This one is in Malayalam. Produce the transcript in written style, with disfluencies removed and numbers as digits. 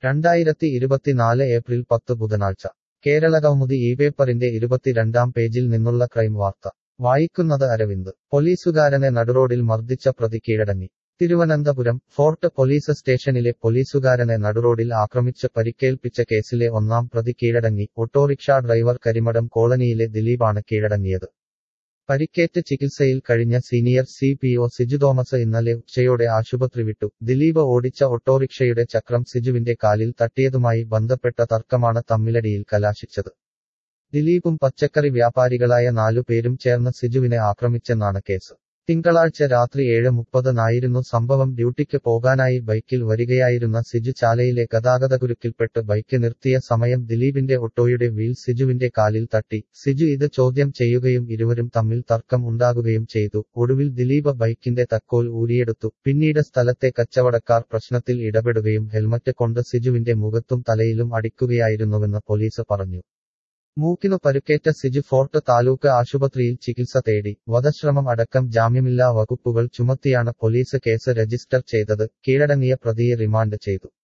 2024 ഏപ്രിൽ 10 ബുധനാഴ്ച കേരളകൗമുദി പേപ്പറിന്റെ 22-ാം പേജിൽ നിന്നുള്ള ക്രൈം വാർത്ത വായിക്കുന്നത് അരവിന്ദ് പോലീസുകാരനെ നടുറോഡിൽ മർദ്ദിച്ച പ്രതി കീഴടങ്ങി തിരുവനന്തപുരം ഫോർട്ട് പോലീസ് സ്റ്റേഷനിലെ പോലീസുകാരനെ നടുറോഡിൽ ആക്രമിച്ച് പരിക്കേൽപ്പിച്ച കേസിലെ ഒന്നാം പ്രതി കീഴടങ്ങി ഓട്ടോറിക്ഷാ ഡ്രൈവർ കരിമഠം കോളനിയിലെ ദിലീപാണ് കീഴടങ്ങിയത് പരിക്കേറ്റ് ചികിത്സയിൽ കഴിഞ്ഞ സീനിയർ CPO സിജു തോമസ് ഇന്നലെ ഉച്ചയോടെ ആശുപത്രി വിട്ടു ദിലീപ് ഓടിച്ച ഓട്ടോറിക്ഷയുടെ ചക്രം സിജുവിന്റെ കാലിൽ തട്ടിയതുമായി ബന്ധപ്പെട്ട തർക്കമാണ് തമ്മിലടിയിൽ കലാശിച്ചത് ദിലീപും പച്ചക്കറി വ്യാപാരികളായ 4 പേരും ചേർന്ന് സിജുവിനെ ആക്രമിച്ചെന്നാണ് കേസ് തിങ്കളാഴ്ച രാത്രി 7:30-നായിരുന്നു സംഭവം ഡ്യൂട്ടിക്ക് പോകാനായി ബൈക്കിൽ വരികയായിരുന്ന സിജു ചാലയിലെ ഗതാഗതകുരുക്കിൽപ്പെട്ട് ബൈക്ക് നിർത്തിയ സമയം ദിലീപിന്റെ ഓട്ടോയുടെ വീൽ സിജുവിന്റെ കാലിൽ തട്ടി സിജു ഇത് ചോദ്യം ചെയ്യുകയും ഇരുവരും തമ്മിൽ തർക്കം ഉണ്ടാകുകയും ചെയ്തു ഒടുവിൽ ദിലീപ് ബൈക്കിന്റെ തക്കോൽ ഊരിയെടുത്തു പിന്നീട് സ്ഥലത്തെ കച്ചവടക്കാർ പ്രശ്നത്തിൽ ഇടപെടുകയും ഹെൽമറ്റ് കൊണ്ട് സിജുവിന്റെ മുഖത്തും തലയിലും അടിക്കുകയായിരുന്നുവെന്ന് പോലീസ് പറഞ്ഞു മൂക്കിനു പരുക്കേറ്റ സിജു ഫോർട്ട് താലൂക്ക് ആശുപത്രിയിൽ ചികിത്സ തേടി വധശ്രമം അടക്കം ജാമ്യമില്ലാ വകുപ്പുകൾ ചുമത്തിയാണ് പോലീസ് കേസ് രജിസ്റ്റർ ചെയ്തത് കീഴടങ്ങിയ പ്രതിയെ റിമാൻഡ് ചെയ്തു